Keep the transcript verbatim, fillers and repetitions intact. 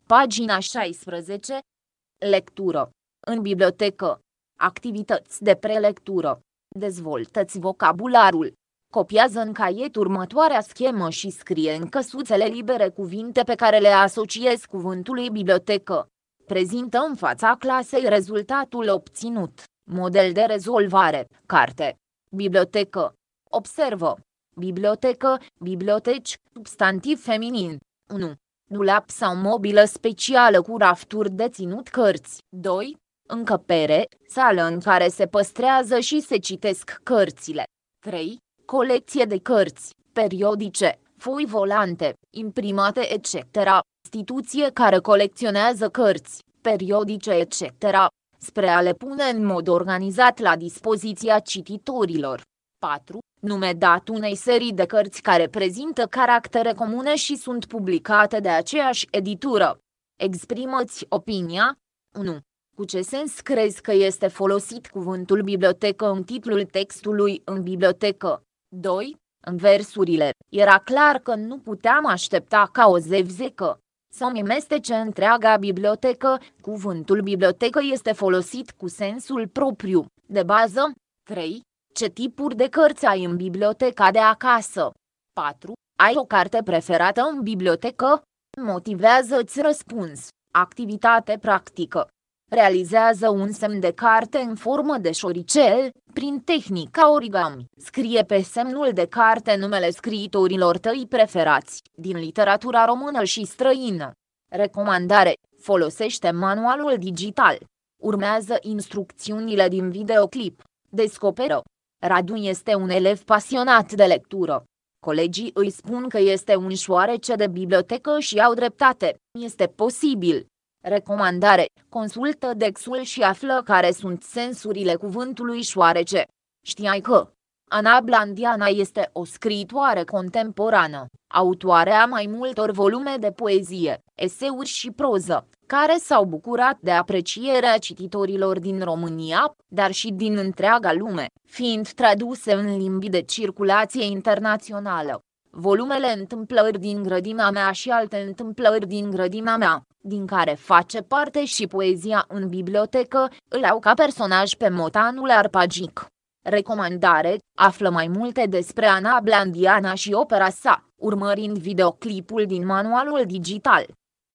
Pagina șaisprezece. Lectură. În bibliotecă. Activități de prelectură. Dezvoltă-ți vocabularul. Copiază în caiet următoarea schemă și scrie în căsuțele libere cuvinte pe care le asociezi cuvântului bibliotecă. Prezintă în fața clasei rezultatul obținut. Model de rezolvare. Carte. Bibliotecă. Observă. Bibliotecă, biblioteci, substantiv feminin. unu. Dulap sau mobilă specială cu rafturi de ținut cărți. doi. Încăpere, sală în care se păstrează și se citesc cărțile. trei. Colecție de cărți, periodice, foi volante, imprimate et cetera. Instituție care colecționează cărți, periodice et cetera, spre a le pune în mod organizat la dispoziția cititorilor. patru. Nume dat unei serii de cărți care prezintă caractere comune și sunt publicate de aceeași editură. Exprimă-ți opinia. unu. Cu ce sens crezi că este folosit cuvântul bibliotecă în titlul textului în bibliotecă? doi. În versurile, era clar că nu puteam aștepta ca o zevzecă să-mi mestece întreaga bibliotecă. Cuvântul bibliotecă este folosit cu sensul propriu, de bază. trei. Ce tipuri de cărți ai în biblioteca de acasă? patru. Ai o carte preferată în bibliotecă? Motivează-ți răspuns. Activitate practică. Realizează un semn de carte în formă de șoricel, prin tehnica origami. Scrie pe semnul de carte numele scriitorilor tăi preferați, din literatura română și străină. Recomandare. Folosește manualul digital. Urmează instrucțiunile din videoclip. Descoperă. Radu este un elev pasionat de lectură. Colegii îi spun că este un șoarece de bibliotecă și au dreptate. Este posibil. Recomandare. Consultă Dexul și află care sunt sensurile cuvântului șoarece. Știai că Ana Blandiana este o scriitoare contemporană, autoare a mai multor volume de poezie, eseuri și proză, care s-au bucurat de aprecierea cititorilor din România, dar și din întreaga lume, fiind traduse în limbi de circulație internațională. Volumele Întâmplări din grădina mea și alte întâmplări din grădina mea, din care face parte și poezia în bibliotecă, îl au ca personaj pe motanul Arpagic. Recomandare. Află mai multe despre Ana Blandiana și opera sa, urmărind videoclipul din manualul digital.